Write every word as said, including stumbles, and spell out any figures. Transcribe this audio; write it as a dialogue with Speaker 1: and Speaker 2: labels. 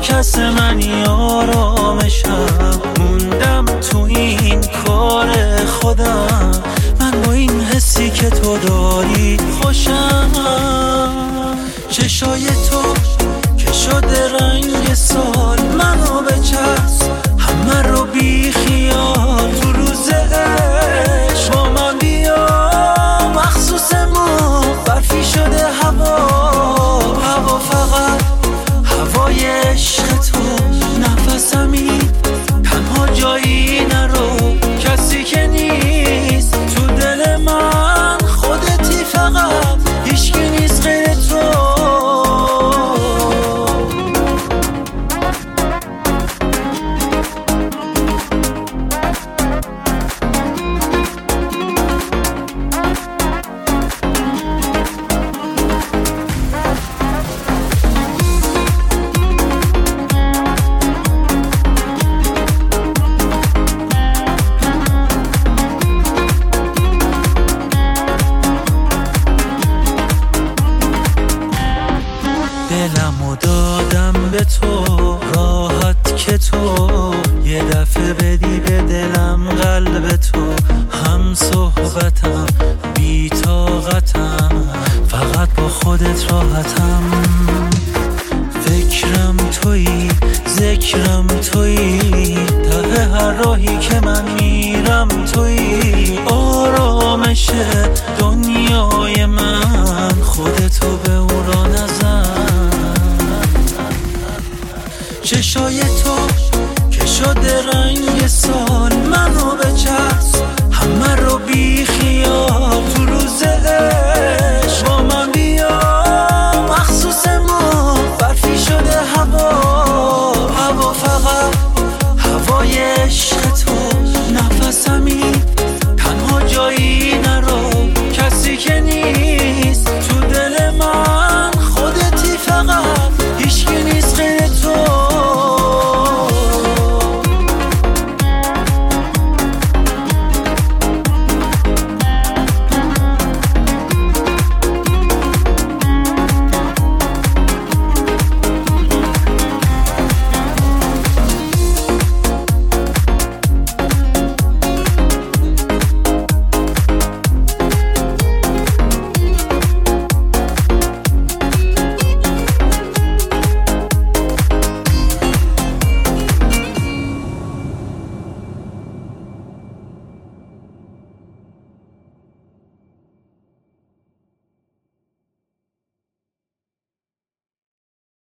Speaker 1: کس منی آرامشم، موندم تو این کار خودم، من با این حسی که تو داری خوشم. چشای تو که شده رنگ سال، منو بچسب همه رو بی خیال، تو روز عشق با من بیا، مخصوص ما برفی شده هوا، هوا فقط هوای عشق تو، نفسمی تنها جایی نرو، کسی که نیست تو دل من خودتی فقط، هیچکی نیست غیر تو. دلمو دادم به تو راحت که تو یه دفعه بدی به دلم قلب تو، هم صحبتم بی طاقتم، فقط با خودت راحتم. فکرم تویی ذکرم تویی، ته هر راهی که من میرم تویی، آرامش دنیای من، خودتو به او را نزن. چشای تو که شده رنگ سال،